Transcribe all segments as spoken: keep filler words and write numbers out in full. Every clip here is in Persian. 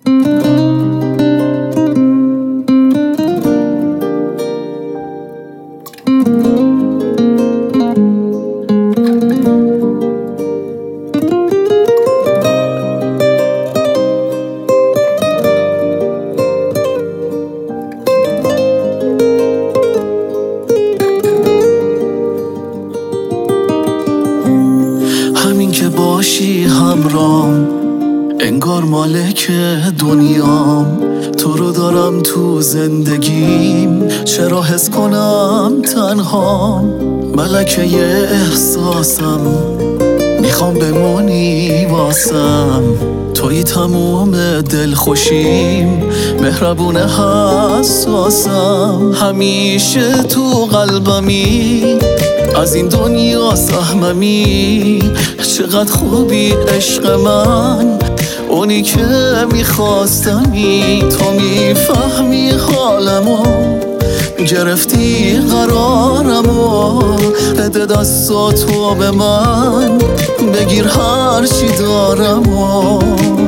همین که باشی همرام، انگار مالک دنیام. تو رو دارم تو زندگیم، چرا حس کنم تنهام؟ ملکه احساسم، میخوام بمونی واسم. توی تموم دلخوشیم، مهربون حساسم. همیشه تو قلبمی، از این دنیا سهممی. چقدر خوبی عشق من، اونی که میخواستمی. تو میفهمی حالمو، گرفتی قرارمو. بده دستاتو به من، بگیر هر چی دارمو.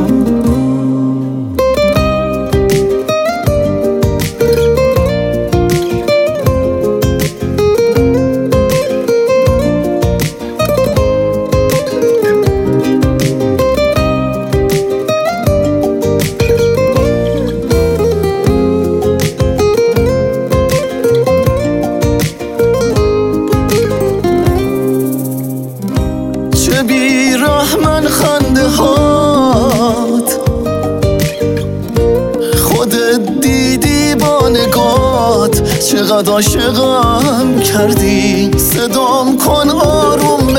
چه بی‌رحمن خنده هات، خودت دیدی با نگات. چقدر عاشقم کردی، صدام کن آروم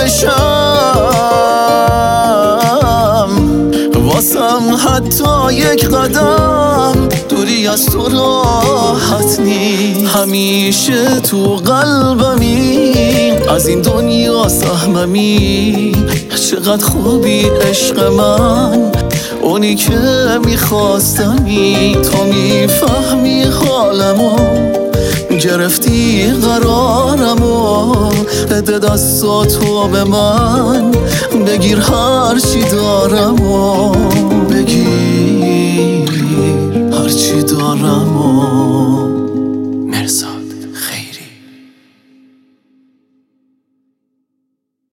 بشم. واسم حتی یک قدم دوری از تو راحت نی. همیشه تو قلبمی، از این دنیا سهممی. چقدر خوبی عشق من، اونی که میخواستمی. تو میفهمی حالمو، گرفتی قرارمو. بده دستاتو به من، بگیر هر چی دارمو. بگیر